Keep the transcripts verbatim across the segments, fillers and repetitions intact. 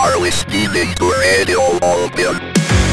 are listening to Radio Malkin.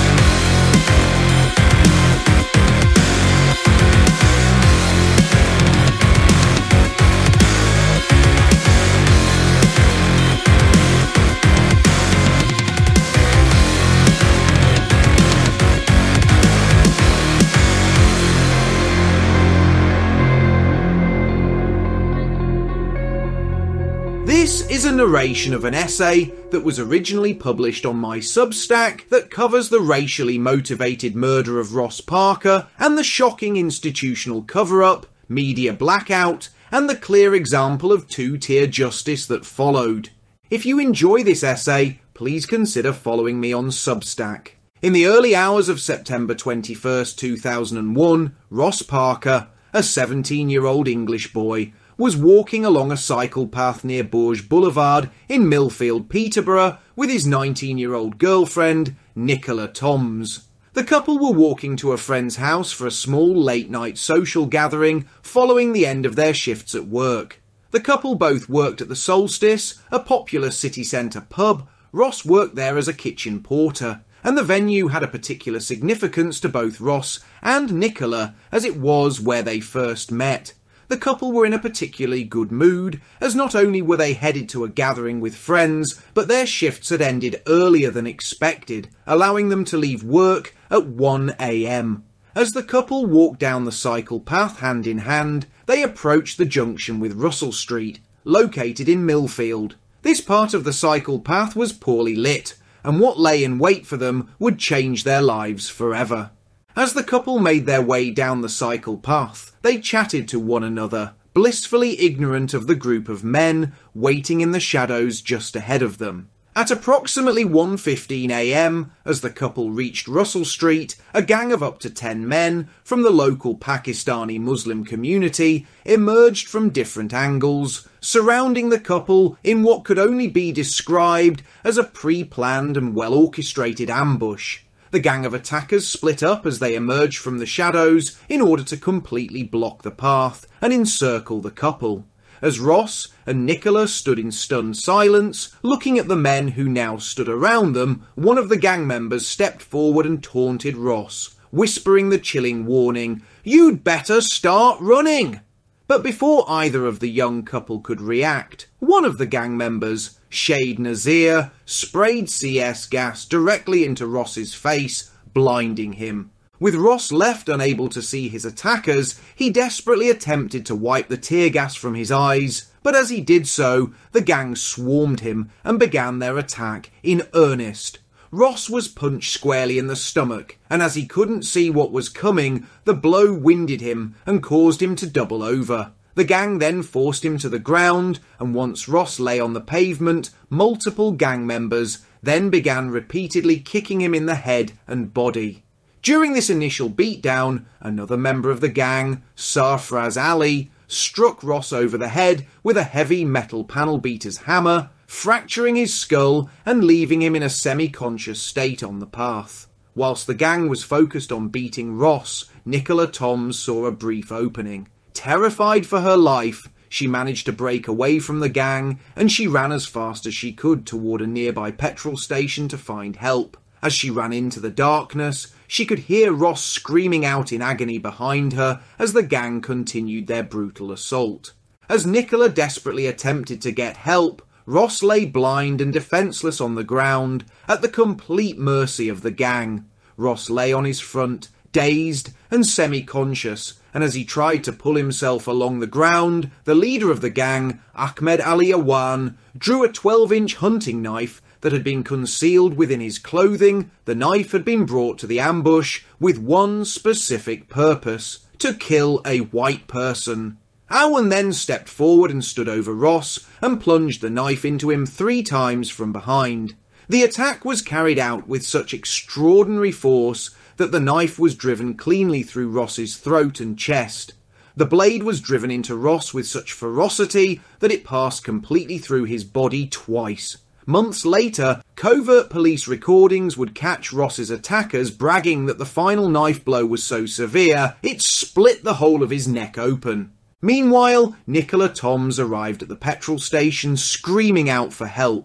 This is a narration of an essay that was originally published on my Substack that covers the racially motivated murder of Ross Parker and the shocking institutional cover-up, media blackout, and the clear example of two-tier justice that followed. If you enjoy this essay, please consider following me on Substack. In the early hours of September twenty-first, two thousand one, Ross Parker, a seventeen-year-old English boy, was walking along a cycle path near Bourges Boulevard in Millfield, Peterborough, with his nineteen-year-old girlfriend, Nicola Toms. The couple were walking to a friend's house for a small late-night social gathering following the end of their shifts at work. The couple both worked at the Solstice, a popular city centre pub. Ross worked there as a kitchen porter, and the venue had a particular significance to both Ross and Nicola, as it was where they first met. The couple were in a particularly good mood, as not only were they headed to a gathering with friends, but their shifts had ended earlier than expected, allowing them to leave work at one a m. As the couple walked down the cycle path hand in hand, they approached the junction with Russell Street, located in Millfield. This part of the cycle path was poorly lit, and what lay in wait for them would change their lives forever. As the couple made their way down the cycle path, they chatted to one another, blissfully ignorant of the group of men waiting in the shadows just ahead of them. At approximately one fifteen a m, as the couple reached Russell Street, a gang of up to ten men from the local Pakistani Muslim community emerged from different angles, surrounding the couple in what could only be described as a pre-planned and well-orchestrated ambush. The gang of attackers split up as they emerged from the shadows in order to completely block the path and encircle the couple. As Ross and Nicola stood in stunned silence, looking at the men who now stood around them, one of the gang members stepped forward and taunted Ross, whispering the chilling warning, "You'd better start running!" But before either of the young couple could react, one of the gang members, Shade Nazir, sprayed C S gas directly into Ross's face, blinding him. With Ross left unable to see his attackers, he desperately attempted to wipe the tear gas from his eyes, but as he did so, the gang swarmed him and began their attack in earnest. Ross was punched squarely in the stomach, and as he couldn't see what was coming, the blow winded him and caused him to double over. The gang then forced him to the ground, and once Ross lay on the pavement, multiple gang members then began repeatedly kicking him in the head and body. During this initial beatdown, another member of the gang, Sarfraz Ali, struck Ross over the head with a heavy metal panel beater's hammer, fracturing his skull and leaving him in a semi-conscious state on the path. Whilst the gang was focused on beating Ross, Nicola Toms saw a brief opening. Terrified for her life, she managed to break away from the gang, and she ran as fast as she could toward a nearby petrol station to find help. As she ran into the darkness, she could hear Ross screaming out in agony behind her as the gang continued their brutal assault. As Nicola desperately attempted to get help, Ross lay blind and defenceless on the ground, at the complete mercy of the gang. Ross lay on his front, dazed and semi-conscious, and as he tried to pull himself along the ground, the leader of the gang, Ahmed Ali Awan, drew a twelve-inch hunting knife that had been concealed within his clothing. The knife had been brought to the ambush with one specific purpose: to kill a white person. Awan then stepped forward and stood over Ross and plunged the knife into him three times from behind. The attack was carried out with such extraordinary force that the knife was driven cleanly through Ross's throat and chest. The blade was driven into Ross with such ferocity that it passed completely through his body twice. Months later, covert police recordings would catch Ross's attackers bragging that the final knife blow was so severe, it split the whole of his neck open. Meanwhile, Nicola Toms arrived at the petrol station screaming out for help.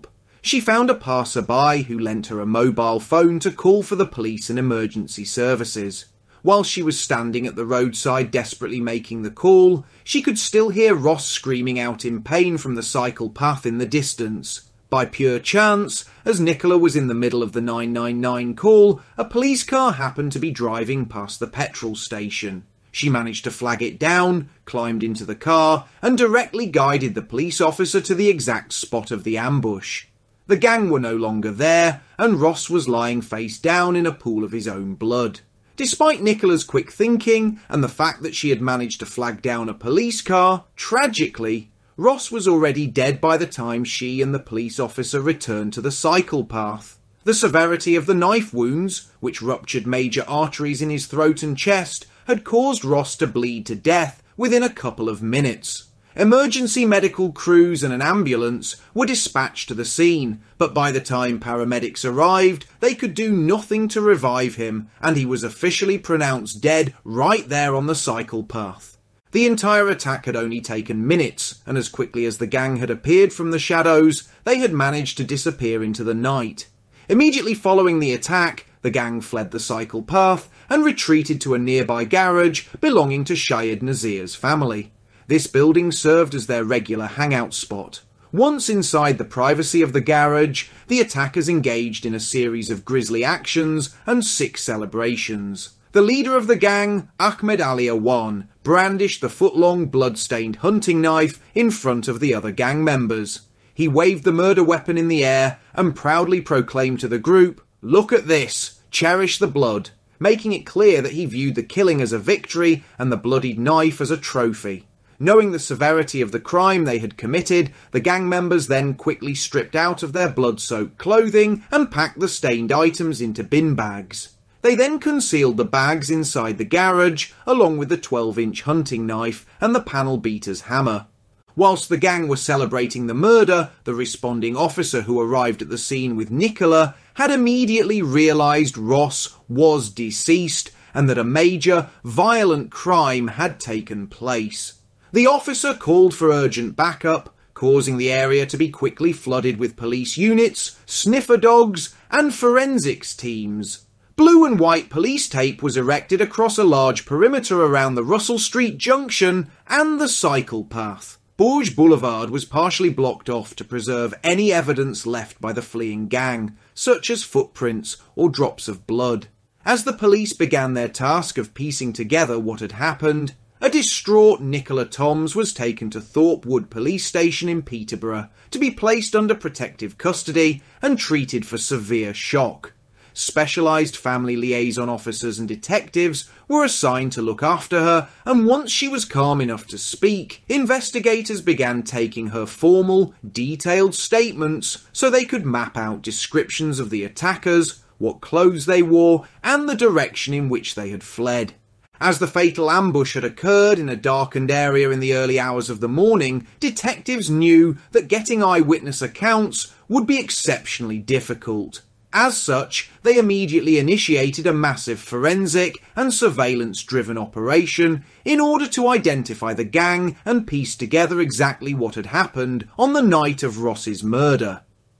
She found a passerby who lent her a mobile phone to call for the police and emergency services. While she was standing at the roadside desperately making the call, she could still hear Ross screaming out in pain from the cycle path in the distance. By pure chance, as Nicola was in the middle of the nine nine nine call, a police car happened to be driving past the petrol station. She managed to flag it down, climbed into the car, and directly guided the police officer to the exact spot of the ambush. The gang were no longer there, and Ross was lying face down in a pool of his own blood. Despite Nicola's quick thinking, and the fact that she had managed to flag down a police car, tragically, Ross was already dead by the time she and the police officer returned to the cycle path. The severity of the knife wounds, which ruptured major arteries in his throat and chest, had caused Ross to bleed to death within a couple of minutes. Emergency medical crews and an ambulance were dispatched to the scene, but by the time paramedics arrived, they could do nothing to revive him, and he was officially pronounced dead right there on the cycle path. The entire attack had only taken minutes, and as quickly as the gang had appeared from the shadows, they had managed to disappear into the night. Immediately following the attack, the gang fled the cycle path and retreated to a nearby garage belonging to Shahid Nazir's family. This building served as their regular hangout spot. Once inside the privacy of the garage, the attackers engaged in a series of grisly actions and sick celebrations. The leader of the gang, Ahmed Ali Awan, brandished the foot-long blood-stained hunting knife in front of the other gang members. He waved the murder weapon in the air and proudly proclaimed to the group, "Look at this, cherish the blood," making it clear that he viewed the killing as a victory and the bloodied knife as a trophy. Knowing the severity of the crime they had committed, the gang members then quickly stripped out of their blood-soaked clothing and packed the stained items into bin bags. They then concealed the bags inside the garage, along with the twelve-inch hunting knife and the panel beater's hammer. Whilst the gang were celebrating the murder, the responding officer who arrived at the scene with Nicola had immediately realised Ross was deceased and that a major, violent crime had taken place. The officer called for urgent backup, causing the area to be quickly flooded with police units, sniffer dogs, and forensics teams. Blue and white police tape was erected across a large perimeter around the Russell Street junction and the cycle path. Bourges Boulevard was partially blocked off to preserve any evidence left by the fleeing gang, such as footprints or drops of blood. As the police began their task of piecing together what had happened, a distraught Nicola Toms was taken to Thorpe Wood Police Station in Peterborough to be placed under protective custody and treated for severe shock. Specialised family liaison officers and detectives were assigned to look after her, and once she was calm enough to speak, investigators began taking her formal, detailed statements so they could map out descriptions of the attackers, what clothes they wore, and the direction in which they had fled. As the fatal ambush had occurred in a darkened area in the early hours of the morning, detectives knew that getting eyewitness accounts would be exceptionally difficult. As such, they immediately initiated a massive forensic and surveillance-driven operation in order to identify the gang and piece together exactly what had happened on the night of Ross's murder.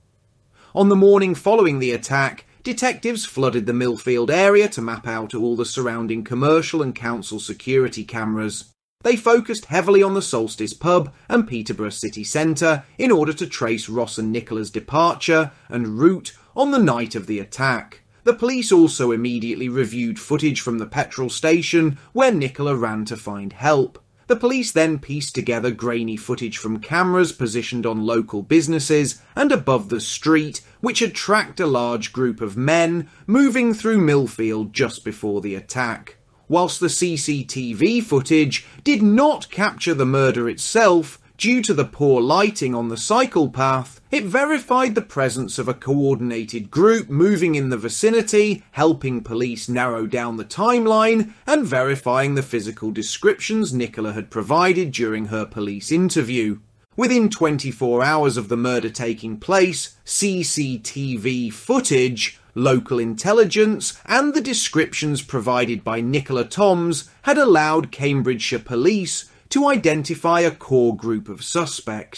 On the morning following the attack, detectives flooded the Millfield area to map out all the surrounding commercial and council security cameras. They focused heavily on the Solstice pub and Peterborough city centre in order to trace Ross and Nicola's departure and route on the night of the attack. The police also immediately reviewed footage from the petrol station where Nicola ran to find help. The police then pieced together grainy footage from cameras positioned on local businesses and above the street, which had tracked a large group of men moving through Millfield just before the attack. Whilst the C C T V footage did not capture the murder itself, due to the poor lighting on the cycle path, it verified the presence of a coordinated group moving in the vicinity, helping police narrow down the timeline, and verifying the physical descriptions Nicola had provided during her police interview. Within twenty-four hours of the murder taking place, C C T V footage, local intelligence, and the descriptions provided by Nicola Toms had allowed Cambridgeshire police to identify a core group of suspects.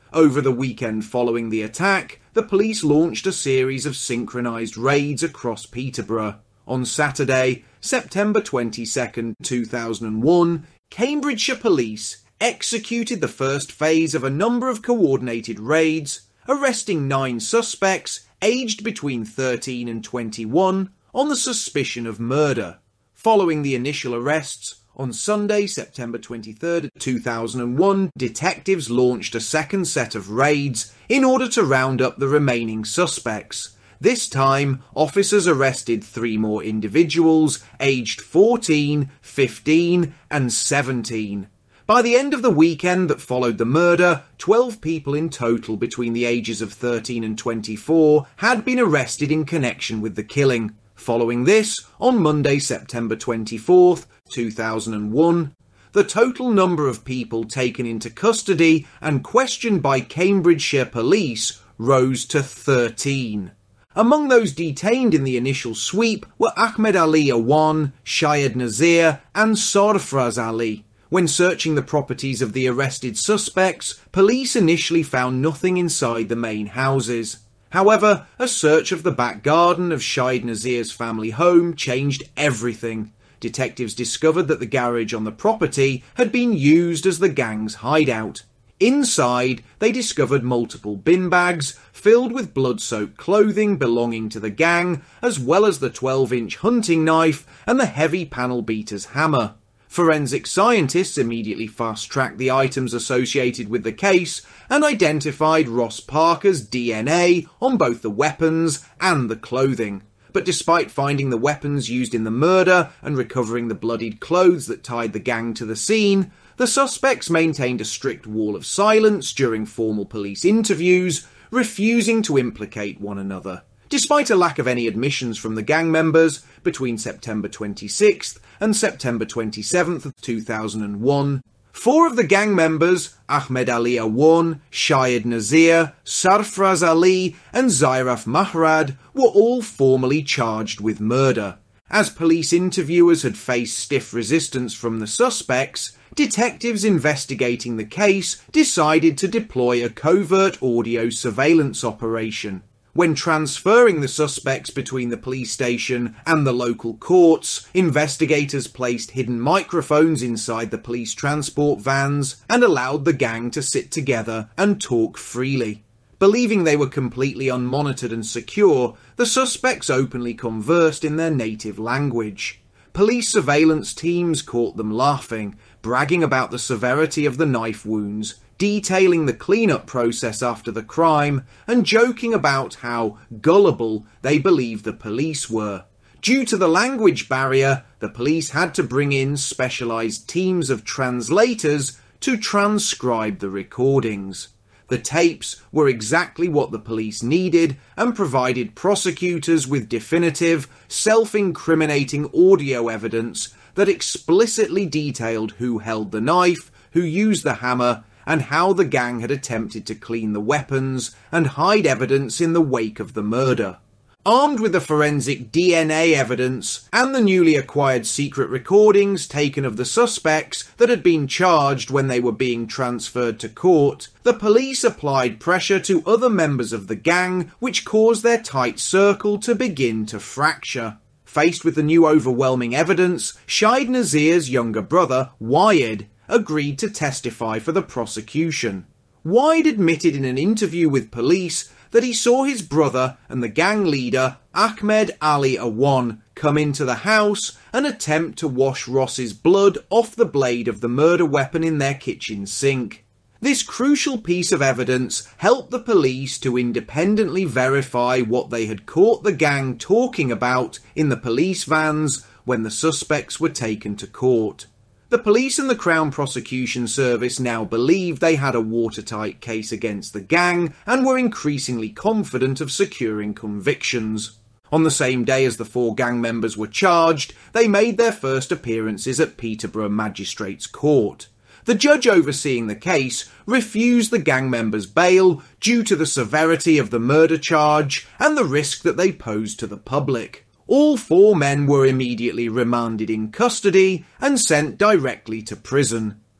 Over the weekend following the attack, the police launched a series of synchronised raids across Peterborough. On Saturday, September twenty-second, two thousand one, Cambridgeshire Police executed the first phase of a number of coordinated raids, arresting nine suspects aged between thirteen and twenty-one on the suspicion of murder. Following the initial arrests, on Sunday, September twenty-third, two thousand one, detectives launched a second set of raids in order to round up the remaining suspects. This time, officers arrested three more individuals aged fourteen, fifteen and seventeen. By the end of the weekend that followed the murder, twelve people in total between the ages of thirteen and twenty-four had been arrested in connection with the killing. Following this, on Monday, September twenty-fourth, two thousand one, the total number of people taken into custody and questioned by Cambridgeshire Police rose to thirteen. Among those detained in the initial sweep were Ahmed Ali Awan, Shahid Nazir and Sarfraz Ali. When searching the properties of the arrested suspects, police initially found nothing inside the main houses. However, a search of the back garden of Shahid Nazir's family home changed everything. Detectives discovered that the garage on the property had been used as the gang's hideout. Inside, they discovered multiple bin bags filled with blood-soaked clothing belonging to the gang, as well as the twelve-inch hunting knife and the heavy panel beater's hammer. Forensic scientists immediately fast-tracked the items associated with the case and identified Ross Parker's D N A on both the weapons and the clothing. But despite finding the weapons used in the murder and recovering the bloodied clothes that tied the gang to the scene, the suspects maintained a strict wall of silence during formal police interviews, refusing to implicate one another. Despite a lack of any admissions from the gang members, between September twenty-sixth and September twenty-seventh, two thousand one, four of the gang members, Ahmed Ali Awan, Shahid Nazir, Sarfraz Ali and Zairaf Mahrad, were all formally charged with murder. As police interviewers had faced stiff resistance from the suspects, detectives investigating the case decided to deploy a covert audio surveillance operation. When transferring the suspects between the police station and the local courts, investigators placed hidden microphones inside the police transport vans and allowed the gang to sit together and talk freely. Believing they were completely unmonitored and secure, the suspects openly conversed in their native language. Police surveillance teams caught them laughing, bragging about the severity of the knife wounds, detailing the cleanup process after the crime, and joking about how gullible they believed the police were. Due to the language barrier, the police had to bring in specialised teams of translators to transcribe the recordings. The tapes were exactly what the police needed and provided prosecutors with definitive, self-incriminating audio evidence that explicitly detailed who held the knife, who used the hammer, and how the gang had attempted to clean the weapons and hide evidence in the wake of the murder. Armed with the forensic D N A evidence and the newly acquired secret recordings taken of the suspects that had been charged when they were being transferred to court, the police applied pressure to other members of the gang, which caused their tight circle to begin to fracture. Faced with the new overwhelming evidence, Shahid Nazir's younger brother, Wahid, agreed to testify for the prosecution. Wahid admitted in an interview with police that he saw his brother and the gang leader, Ahmed Ali Awan, come into the house and attempt to wash Ross's blood off the blade of the murder weapon in their kitchen sink. This crucial piece of evidence helped the police to independently verify what they had caught the gang talking about in the police vans when the suspects were taken to court. The police and the Crown Prosecution Service now believed they had a watertight case against the gang and were increasingly confident of securing convictions. On the same day as the four gang members were charged, they made their first appearances at Peterborough Magistrates Court. The judge overseeing the case refused the gang members' bail due to the severity of the murder charge and the risk that they posed to the public. All four men were immediately remanded in custody and sent directly to prison.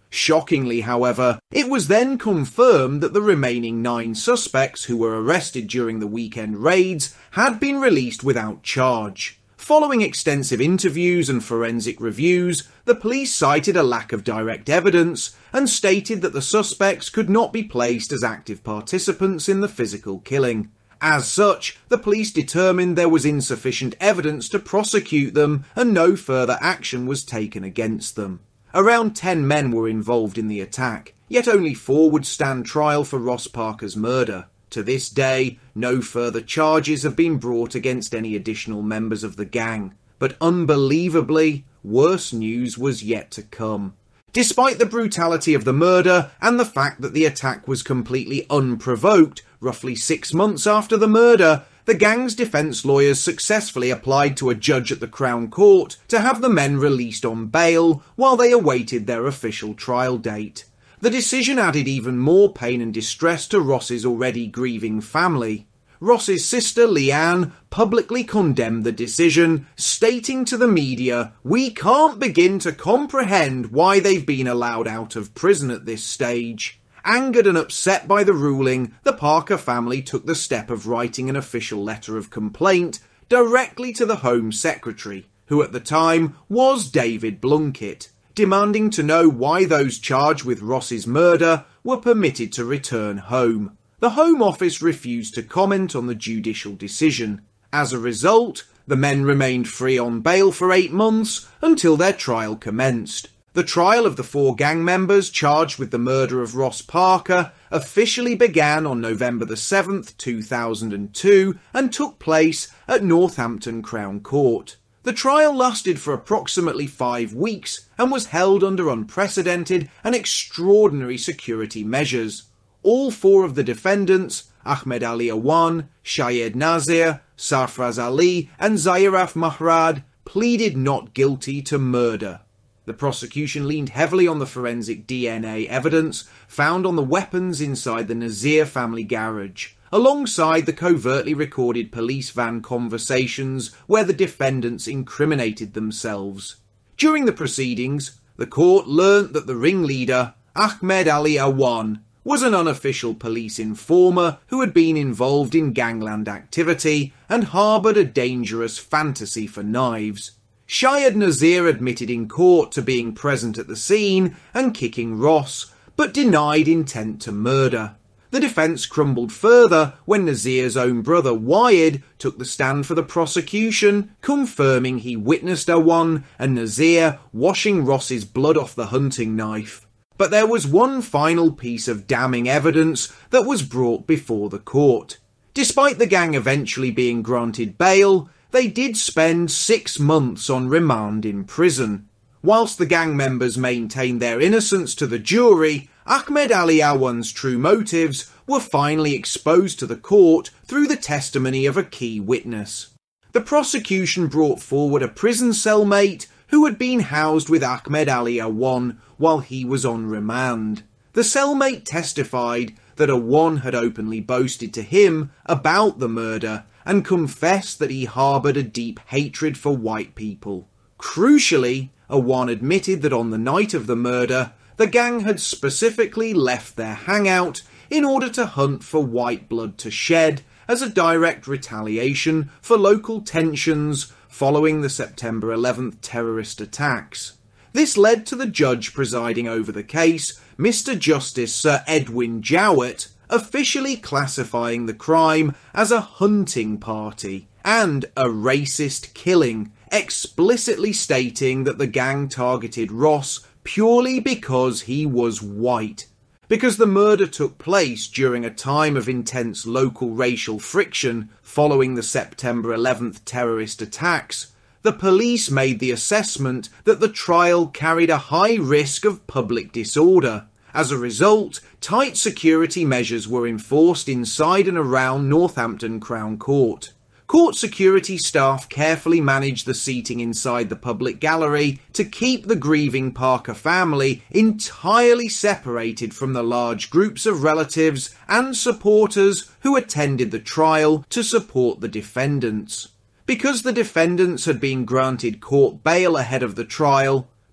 Shockingly, however, it was then confirmed that the remaining nine suspects who were arrested during the weekend raids had been released without charge. Following extensive interviews and forensic reviews, the police cited a lack of direct evidence and stated that the suspects could not be placed as active participants in the physical killing. As such, the police determined there was insufficient evidence to prosecute them and no further action was taken against them. Around ten men were involved in the attack, yet only four would stand trial for Ross Parker's murder. To this day, no further charges have been brought against any additional members of the gang. But unbelievably, worse news was yet to come. Despite the brutality of the murder and the fact that the attack was completely unprovoked, roughly six months after the murder, the gang's defence lawyers successfully applied to a judge at the Crown Court to have the men released on bail while they awaited their official trial date. The decision added even more pain and distress to Ross's already grieving family. Ross's sister Leanne publicly condemned the decision, stating to the media, "We can't begin to comprehend why they've been allowed out of prison at this stage." Angered and upset by the ruling, the Parker family took the step of writing an official letter of complaint directly to the Home Secretary, who at the time was David Blunkett, demanding to know why those charged with Ross's murder were permitted to return home. The Home Office refused to comment on the judicial decision. As a result, the men remained free on bail for eight months until their trial commenced. The trial of the four gang members charged with the murder of Ross Parker officially began on November the seventh, two thousand two, and took place at Northampton Crown Court. The trial lasted for approximately five weeks and was held under unprecedented and extraordinary security measures. All four of the defendants, Ahmed Ali Awan, Shayed Nazir, Sarfraz Ali and Zairaf Mahrad, pleaded not guilty to murder. The prosecution leaned heavily on the forensic D N A evidence found on the weapons inside the Nazir family garage, alongside the covertly recorded police van conversations where the defendants incriminated themselves. During the proceedings, the court learnt that the ringleader, Ahmed Ali Awan, was an unofficial police informer who had been involved in gangland activity and harboured a dangerous fantasy for knives. Shayed Nazir admitted in court to being present at the scene and kicking Ross, but denied intent to murder. The defence crumbled further when Nazir's own brother Wayed took the stand for the prosecution, confirming he witnessed Awan and Nazir washing Ross's blood off the hunting knife. But there was one final piece of damning evidence that was brought before the court. Despite the gang eventually being granted bail, they did spend six months on remand in prison. Whilst the gang members maintained their innocence to the jury, Ahmed Ali Awan's true motives were finally exposed to the court through the testimony of a key witness. The prosecution brought forward a prison cellmate who had been housed with Ahmed Ali Awan while he was on remand. The cellmate testified that Awan had openly boasted to him about the murder and confessed that he harboured a deep hatred for white people. Crucially, Awan admitted that on the night of the murder, the gang had specifically left their hangout in order to hunt for white blood to shed as a direct retaliation for local tensions following the September eleventh terrorist attacks. This led to the judge presiding over the case, Mister Justice Sir Edwin Jowett, officially classifying the crime as a hunting party and a racist killing, explicitly stating that the gang targeted Ross purely because he was white. Because the murder took place during a time of intense local racial friction following the September eleventh terrorist attacks, the police made the assessment that the trial carried a high risk of public disorder. As a result, tight security measures were enforced inside and around Northampton Crown Court. Court security staff carefully managed the seating inside the public gallery to keep the grieving Parker family entirely separated from the large groups of relatives and supporters who attended the trial to support the defendants. Because the defendants had been granted court bail ahead of the trial,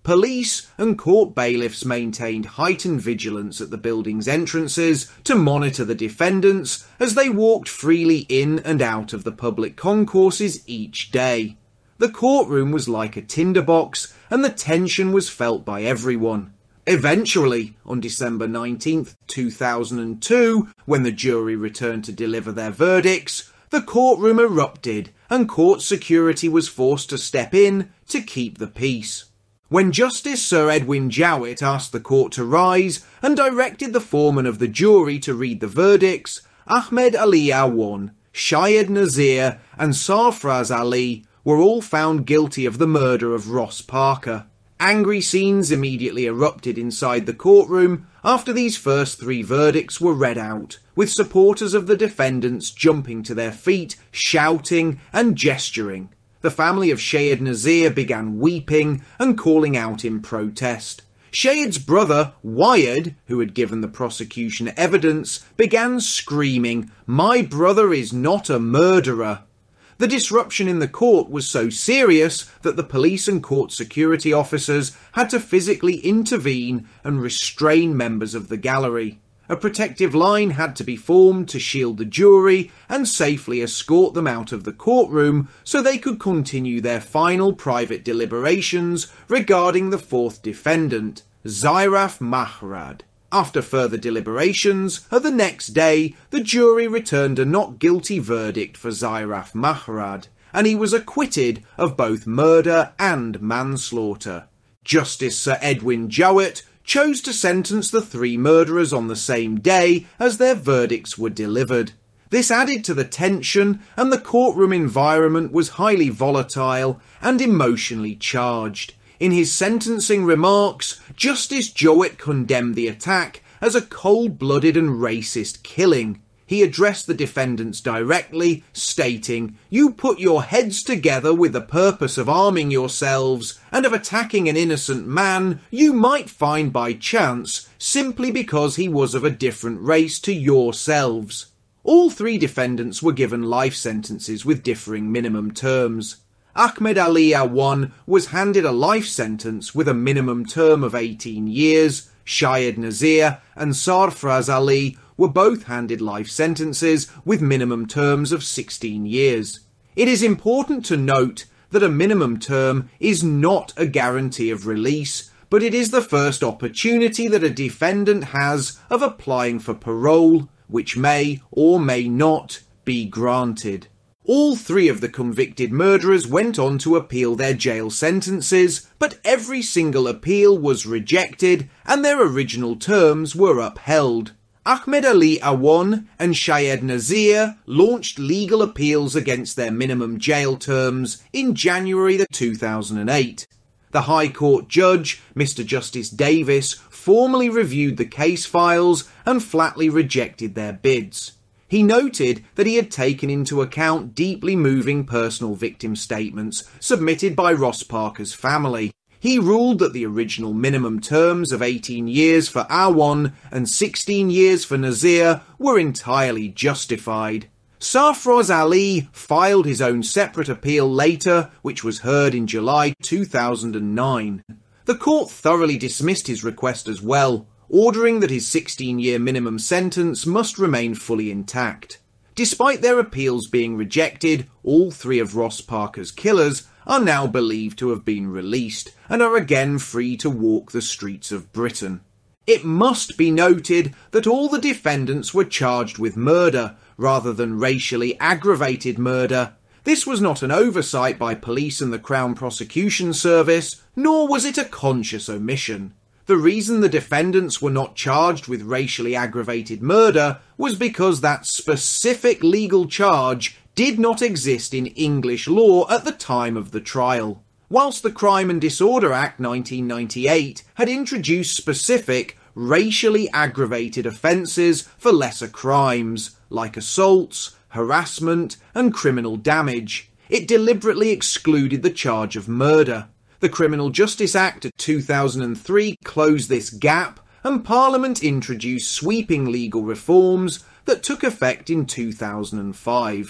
police and court bailiffs maintained heightened vigilance at the building's entrances to monitor the defendants as they walked freely in and out of the public concourses each day. The courtroom was like a tinderbox, and the tension was felt by everyone. Eventually, on December nineteenth, two thousand two, when the jury returned to deliver their verdicts, the courtroom erupted and court security was forced to step in to keep the peace. When Justice Sir Edwin Jowett asked the court to rise and directed the foreman of the jury to read the verdicts, Ahmed Ali Awan, Shayed Nazir and Sarfraz Ali were all found guilty of the murder of Ross Parker. Angry scenes immediately erupted inside the courtroom after these first three verdicts were read out, with supporters of the defendants jumping to their feet, shouting and gesturing. The family of Shayed Nazir began weeping and calling out in protest. Shayed's brother, Wyatt, who had given the prosecution evidence, began screaming, "My brother is not a murderer." The disruption in the court was so serious that the police and court security officers had to physically intervene and restrain members of the gallery. A protective line had to be formed to shield the jury and safely escort them out of the courtroom so they could continue their final private deliberations regarding the fourth defendant, Zairaf Mahrad. After further deliberations, at the next day, the jury returned a not guilty verdict for Zairaf Mahrad, and he was acquitted of both murder and manslaughter. Justice Sir Edwin Jowett chose to sentence the three murderers on the same day as their verdicts were delivered. This added to the tension, and the courtroom environment was highly volatile and emotionally charged. In his sentencing remarks, Justice Jowett condemned the attack as a cold-blooded and racist killing. He addressed the defendants directly, stating, "You put your heads together with the purpose of arming yourselves and of attacking an innocent man you might find by chance simply because he was of a different race to yourselves." All three defendants were given life sentences with differing minimum terms. Ahmed Ali Awan was handed a life sentence with a minimum term of eighteen years. Shayed Nazir and Sarfraz Ali were both handed life sentences with minimum terms of sixteen years. It is important to note that a minimum term is not a guarantee of release, but it is the first opportunity that a defendant has of applying for parole, which may or may not be granted. All three of the convicted murderers went on to appeal their jail sentences, but every single appeal was rejected and their original terms were upheld. Ahmed Ali Awan and Shayed Nazir launched legal appeals against their minimum jail terms in January two thousand eight. The High Court judge, Mister Justice Davis, formally reviewed the case files and flatly rejected their bids. He noted that he had taken into account deeply moving personal victim statements submitted by Ross Parker's family. He ruled that the original minimum terms of eighteen years for Awan and sixteen years for Nazir were entirely justified. Sarfraz Ali filed his own separate appeal later, which was heard in July two thousand nine. The court thoroughly dismissed his request as well, ordering that his sixteen-year minimum sentence must remain fully intact. Despite their appeals being rejected, all three of Ross Parker's killers are now believed to have been released and are again free to walk the streets of Britain. It must be noted that all the defendants were charged with murder rather than racially aggravated murder. This was not an oversight by police and the Crown Prosecution Service, nor was it a conscious omission. The reason the defendants were not charged with racially aggravated murder was because that specific legal charge did not exist in English law at the time of the trial. Whilst the Crime and Disorder Act nineteen ninety-eight had introduced specific racially aggravated offences for lesser crimes, like assaults, harassment and criminal damage, it deliberately excluded the charge of murder. The Criminal Justice Act of two thousand three closed this gap, and Parliament introduced sweeping legal reforms that took effect in two thousand five.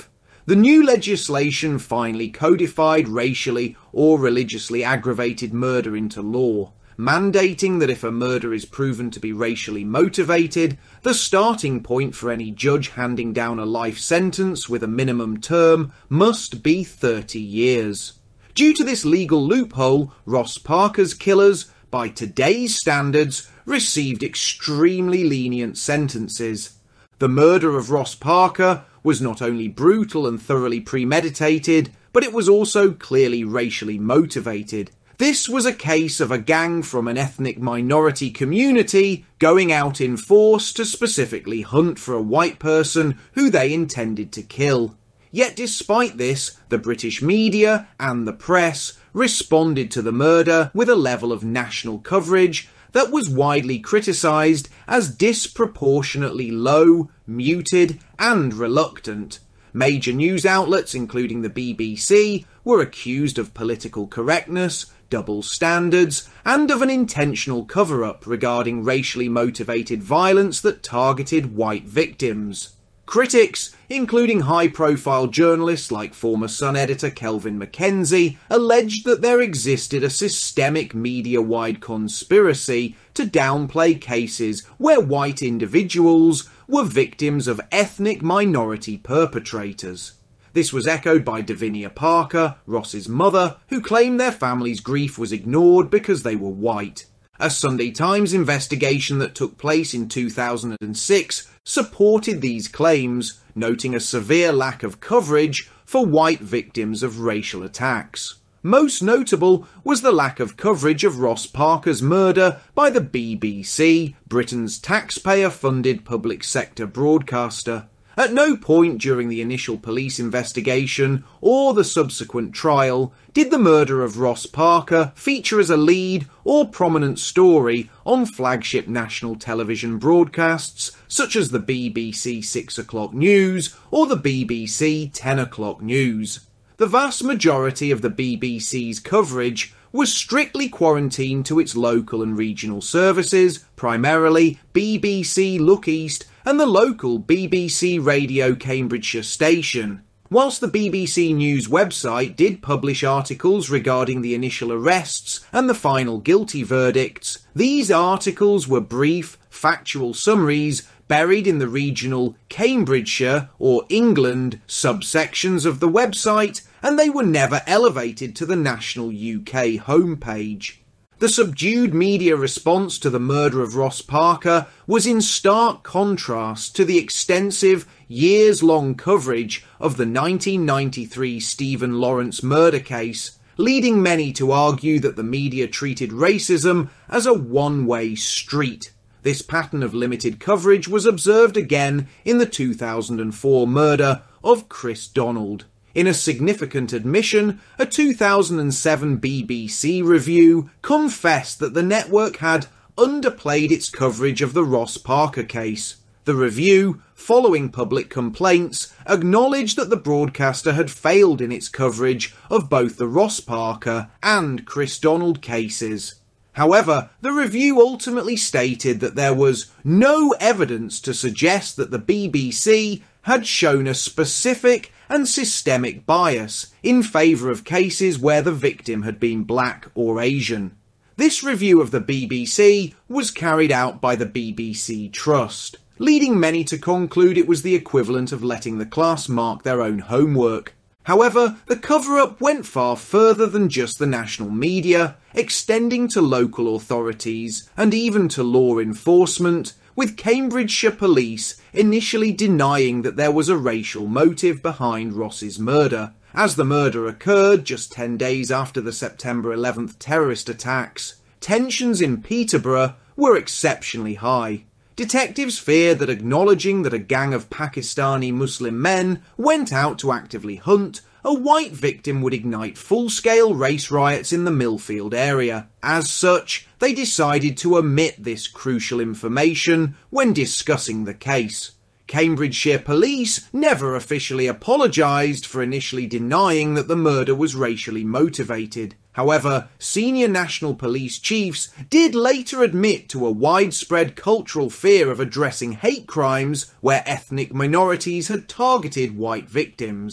The new legislation finally codified racially or religiously aggravated murder into law, mandating that if a murder is proven to be racially motivated, the starting point for any judge handing down a life sentence with a minimum term must be thirty years. Due to this legal loophole, Ross Parker's killers, by today's standards, received extremely lenient sentences. The murder of Ross Parker was not only brutal and thoroughly premeditated, but it was also clearly racially motivated. This was a case of a gang from an ethnic minority community going out in force to specifically hunt for a white person who they intended to kill. Yet despite this, the British media and the press responded to the murder with a level of national coverage that was widely criticised as disproportionately low, muted and reluctant. Major news outlets, including the B B C, were accused of political correctness, double standards, and of an intentional cover-up regarding racially motivated violence that targeted white victims. Critics, including high-profile journalists like former Sun editor Kelvin MacKenzie, alleged that there existed a systemic media-wide conspiracy to downplay cases where white individuals were victims of ethnic minority perpetrators. This was echoed by Davinia Parker, Ross's mother, who claimed their family's grief was ignored because they were white. A Sunday Times investigation that took place in two thousand six supported these claims, noting a severe lack of coverage for white victims of racial attacks. Most notable was the lack of coverage of Ross Parker's murder by the B B C, Britain's taxpayer-funded public sector broadcaster. At no point during the initial police investigation or the subsequent trial did the murder of Ross Parker feature as a lead or prominent story on flagship national television broadcasts such as the B B C six o'clock News or the B B C ten o'clock News. The vast majority of the B B C's coverage was strictly quarantined to its local and regional services, primarily B B C Look East and the local B B C Radio Cambridgeshire station. Whilst the B B C News website did publish articles regarding the initial arrests and the final guilty verdicts, these articles were brief, factual summaries buried in the regional Cambridgeshire or England subsections of the website, and they were never elevated to the national U K homepage. The subdued media response to the murder of Ross Parker was in stark contrast to the extensive, years-long coverage of the nineteen ninety-three Stephen Lawrence murder case, leading many to argue that the media treated racism as a one-way street. This pattern of limited coverage was observed again in the two thousand four murder of Chris Donald. In a significant admission, a two thousand seven B B C review confessed that the network had underplayed its coverage of the Ross Parker case. The review, following public complaints, acknowledged that the broadcaster had failed in its coverage of both the Ross Parker and Chris Donald cases. However, the review ultimately stated that there was no evidence to suggest that the B B C had shown a specific and systemic bias in favour of cases where the victim had been black or Asian. This review of the B B C was carried out by the B B C Trust, leading many to conclude it was the equivalent of letting the class mark their own homework. However, the cover-up went far further than just the national media, extending to local authorities and even to law enforcement, with Cambridgeshire Police initially denying that there was a racial motive behind Ross's murder, as the murder occurred just ten days after the September eleventh terrorist attacks. Tensions in Peterborough were exceptionally high. Detectives feared that acknowledging that a gang of Pakistani Muslim men went out to actively hunt a white victim would ignite full-scale race riots in the Millfield area. As such, they decided to omit this crucial information when discussing the case. Cambridgeshire Police never officially apologised for initially denying that the murder was racially motivated. However, senior National Police chiefs did later admit to a widespread cultural fear of addressing hate crimes where ethnic minorities had targeted white victims.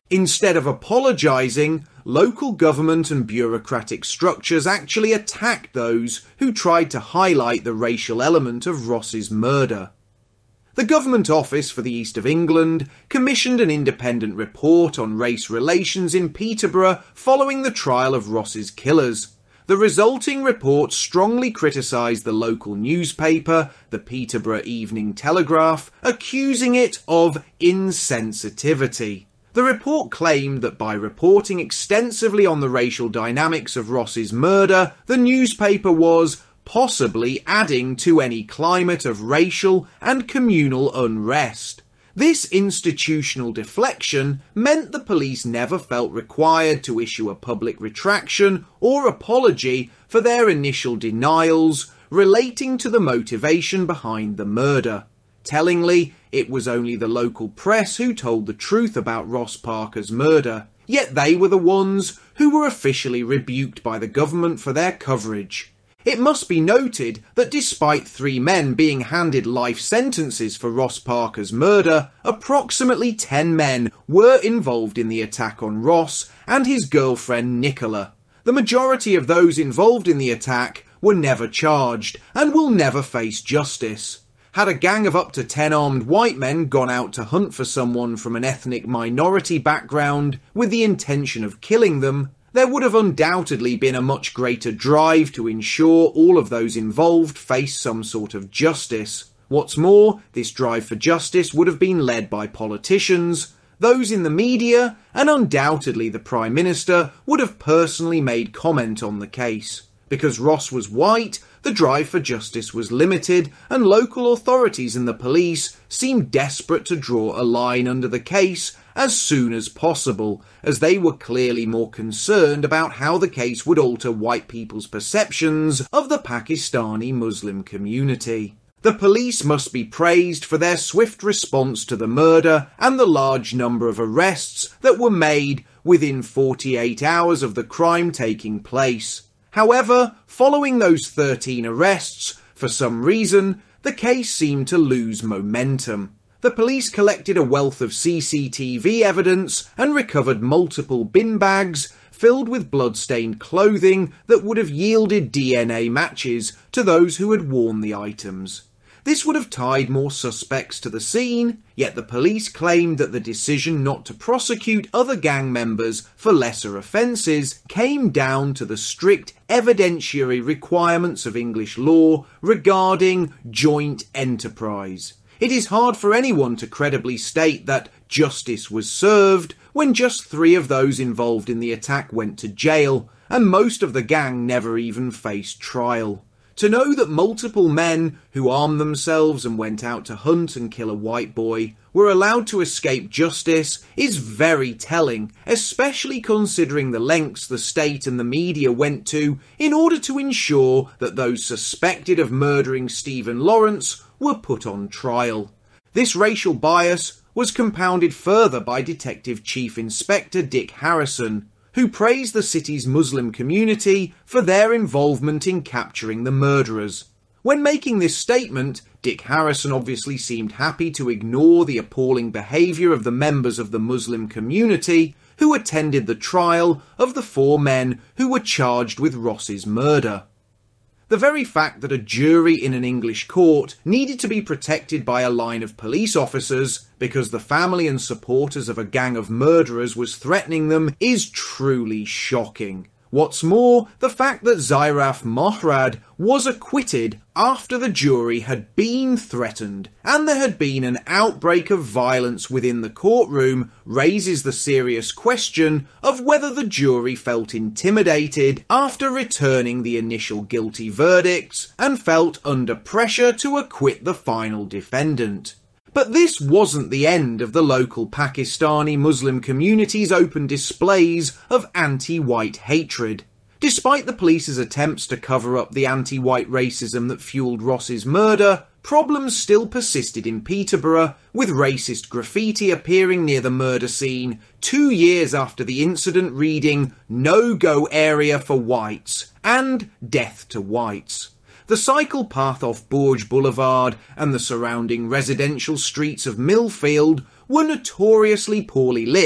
Instead of apologising, local government and bureaucratic structures actually attacked those who tried to highlight the racial element of Ross's murder. The Government Office for the East of England commissioned an independent report on race relations in Peterborough following the trial of Ross's killers. The resulting report strongly criticised the local newspaper, the Peterborough Evening Telegraph, accusing it of insensitivity. The report claimed that by reporting extensively on the racial dynamics of Ross's murder, the newspaper was possibly adding to any climate of racial and communal unrest. This institutional deflection meant the police never felt required to issue a public retraction or apology for their initial denials relating to the motivation behind the murder. Tellingly, it was only the local press who told the truth about Ross Parker's murder, yet they were the ones who were officially rebuked by the government for their coverage. It must be noted that despite three men being handed life sentences for Ross Parker's murder, approximately ten men were involved in the attack on Ross and his girlfriend Nicola. The majority of those involved in the attack were never charged and will never face justice. Had a gang of up to ten armed white men gone out to hunt for someone from an ethnic minority background with the intention of killing them, there would have undoubtedly been a much greater drive to ensure all of those involved face some sort of justice. What's more, this drive for justice would have been led by politicians, those in the media, and undoubtedly the Prime Minister would have personally made comment on the case. Because Ross was white, the drive for justice was limited, and local authorities and the police seemed desperate to draw a line under the case as soon as possible, as they were clearly more concerned about how the case would alter white people's perceptions of the Pakistani Muslim community. The police must be praised for their swift response to the murder and the large number of arrests that were made within forty-eight hours of the crime taking place. However, following those thirteen arrests, for some reason, the case seemed to lose momentum. The police collected a wealth of C C T V evidence and recovered multiple bin bags filled with blood-stained clothing that would have yielded D N A matches to those who had worn the items. This would have tied more suspects to the scene, yet the police claimed that the decision not to prosecute other gang members for lesser offences came down to the strict evidentiary requirements of English law regarding joint enterprise. It is hard for anyone to credibly state that justice was served when just three of those involved in the attack went to jail, and most of the gang never even faced trial. To know that multiple men who armed themselves and went out to hunt and kill a white boy were allowed to escape justice is very telling, especially considering the lengths the state and the media went to in order to ensure that those suspected of murdering Stephen Lawrence were put on trial. This racial bias was compounded further by Detective Chief Inspector Dick Harrison, who praised the city's Muslim community for their involvement in capturing the murderers. When making this statement, Dick Harrison obviously seemed happy to ignore the appalling behaviour of the members of the Muslim community who attended the trial of the four men who were charged with Ross's murder. The very fact that a jury in an English court needed to be protected by a line of police officers because the family and supporters of a gang of murderers was threatening them is truly shocking. What's more, the fact that Zairaf Mohrad was acquitted after the jury had been threatened and there had been an outbreak of violence within the courtroom raises the serious question of whether the jury felt intimidated after returning the initial guilty verdicts and felt under pressure to acquit the final defendant. But this wasn't the end of the local Pakistani Muslim community's open displays of anti-white hatred. Despite the police's attempts to cover up the anti-white racism that fueled Ross's murder, problems still persisted in Peterborough, with racist graffiti appearing near the murder scene two years after the incident reading "No-Go Area for Whites" and "Death to Whites." The cycle path off Bourge Boulevard and the surrounding residential streets of Millfield were notoriously poorly lit,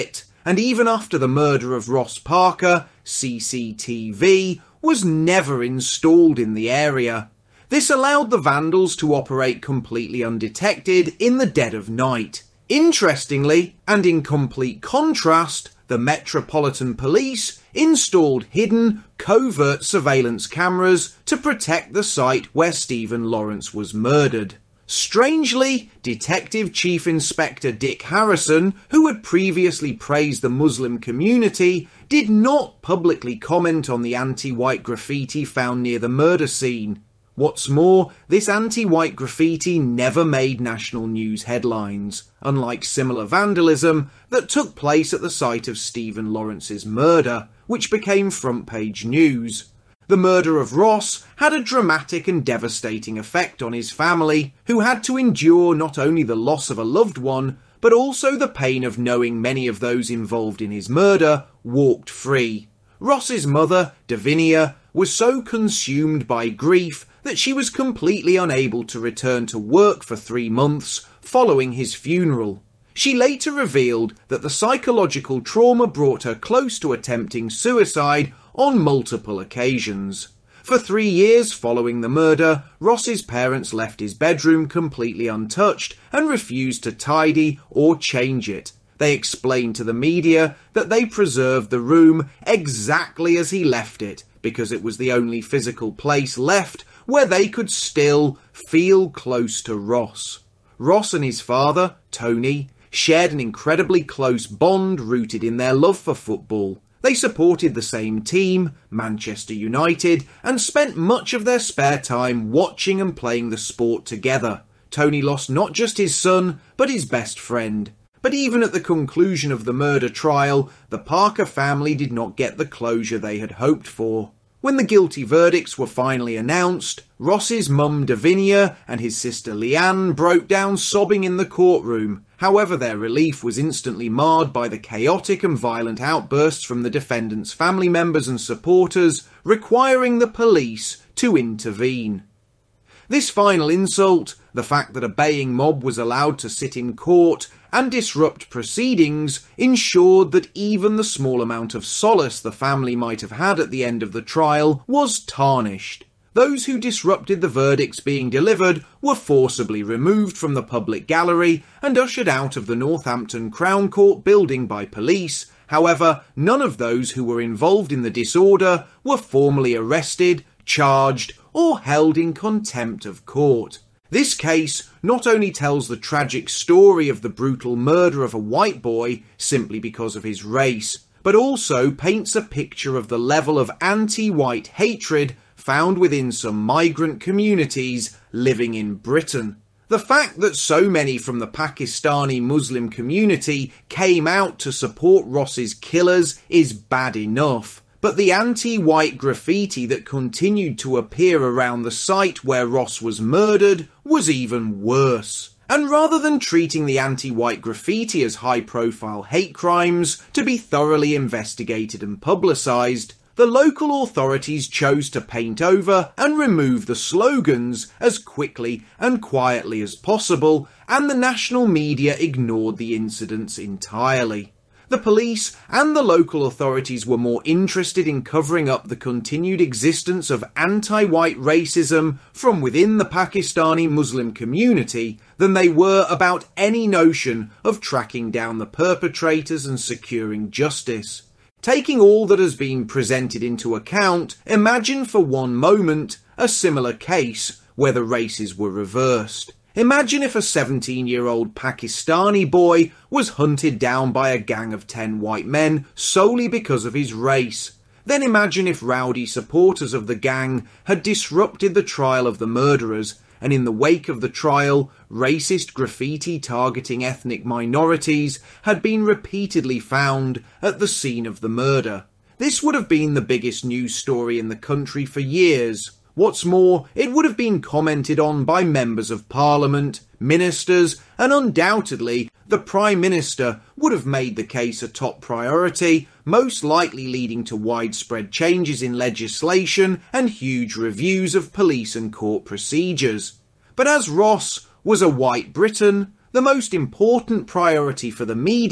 and even after the murder of Ross Parker, C C T V was never installed in the area. This allowed the vandals to operate completely undetected in the dead of night. Interestingly, and in complete contrast, the Metropolitan Police installed hidden, covert surveillance cameras to protect the site where Stephen Lawrence was murdered. Strangely, Detective Chief Inspector Dick Harrison, who had previously praised the Muslim community, did not publicly comment on the anti-white graffiti found near the murder scene. What's more, this anti-white graffiti never made national news headlines, unlike similar vandalism that took place at the site of Stephen Lawrence's murder, which became front-page news. The murder of Ross had a dramatic and devastating effect on his family, who had to endure not only the loss of a loved one, but also the pain of knowing many of those involved in his murder walked free. Ross's mother, Davinia, was so consumed by grief that she was completely unable to return to work for three months following his funeral. She later revealed that the psychological trauma brought her close to attempting suicide on multiple occasions. For three years following the murder, Ross's parents left his bedroom completely untouched and refused to tidy or change it. They explained to the media that they preserved the room exactly as he left it, because it was the only physical place left where they could still feel close to Ross. Ross and his father, Tony, shared an incredibly close bond rooted in their love for football. They supported the same team, Manchester United, and spent much of their spare time watching and playing the sport together. Tony lost not just his son, but his best friend. But even at the conclusion of the murder trial, the Parker family did not get the closure they had hoped for. When the guilty verdicts were finally announced, Ross's mum Davinia and his sister Leanne broke down sobbing in the courtroom. However, their relief was instantly marred by the chaotic and violent outbursts from the defendants' family members and supporters, requiring the police to intervene. This final insult, the fact that a baying mob was allowed to sit in court and disrupt proceedings, ensured that even the small amount of solace the family might have had at the end of the trial was tarnished. Those who disrupted the verdicts being delivered were forcibly removed from the public gallery and ushered out of the Northampton Crown Court building by police. However, none of those who were involved in the disorder were formally arrested, charged, or held in contempt of court. This case not only tells the tragic story of the brutal murder of a white boy simply because of his race, but also paints a picture of the level of anti-white hatred found within some migrant communities living in Britain. The fact that so many from the Pakistani Muslim community came out to support Ross's killers is bad enough. But the anti-white graffiti that continued to appear around the site where Ross was murdered was even worse. And rather than treating the anti-white graffiti as high-profile hate crimes to be thoroughly investigated and publicised, the local authorities chose to paint over and remove the slogans as quickly and quietly as possible, and the national media ignored the incidents entirely. The police and the local authorities were more interested in covering up the continued existence of anti-white racism from within the Pakistani Muslim community than they were about any notion of tracking down the perpetrators and securing justice. Taking all that has been presented into account, imagine for one moment a similar case where the races were reversed. Imagine if a seventeen-year-old Pakistani boy was hunted down by a gang of ten white men solely because of his race. Then imagine if rowdy supporters of the gang had disrupted the trial of the murderers, and in the wake of the trial, racist graffiti targeting ethnic minorities had been repeatedly found at the scene of the murder. This would have been the biggest news story in the country for years. What's more, it would have been commented on by members of Parliament, ministers, and undoubtedly the Prime Minister would have made the case a top priority, most likely leading to widespread changes in legislation and huge reviews of police and court procedures. But as Ross was a white Briton, the most important priority for the media,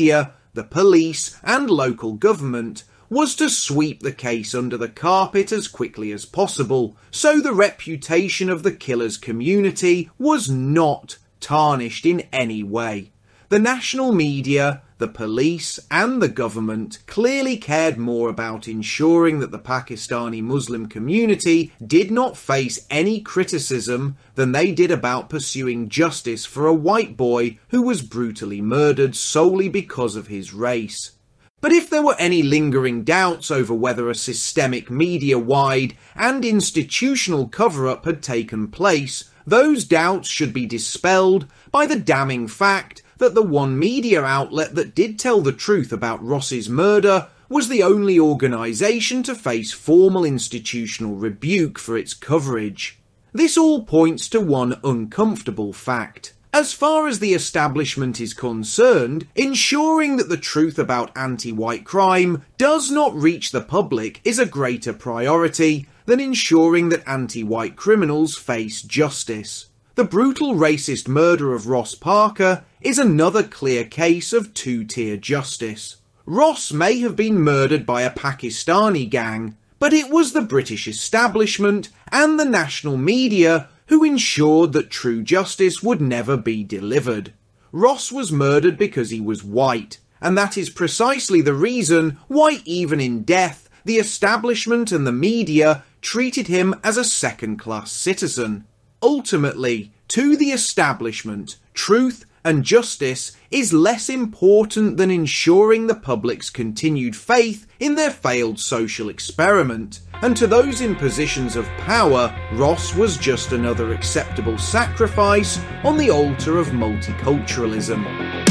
the police, and local government was to sweep the case under the carpet as quickly as possible, so the reputation of the killer's community was not tarnished in any way. The national media, the police, and the government clearly cared more about ensuring that the Pakistani Muslim community did not face any criticism than they did about pursuing justice for a white boy who was brutally murdered solely because of his race. But if there were any lingering doubts over whether a systemic media-wide and institutional cover-up had taken place, those doubts should be dispelled by the damning fact that the one media outlet that did tell the truth about Ross's murder was the only organisation to face formal institutional rebuke for its coverage. This all points to one uncomfortable fact. As far as the establishment is concerned, ensuring that the truth about anti-white crime does not reach the public is a greater priority than ensuring that anti-white criminals face justice. The brutal racist murder of Ross Parker is another clear case of two-tier justice. Ross may have been murdered by a Pakistani gang, but it was the British establishment and the national media who ensured that true justice would never be delivered. Ross was murdered because he was white, and that is precisely the reason why even in death, the establishment and the media treated him as a second-class citizen. Ultimately, to the establishment, truth and justice is less important than ensuring the public's continued faith in their failed social experiment, and to those in positions of power, Ross was just another acceptable sacrifice on the altar of multiculturalism.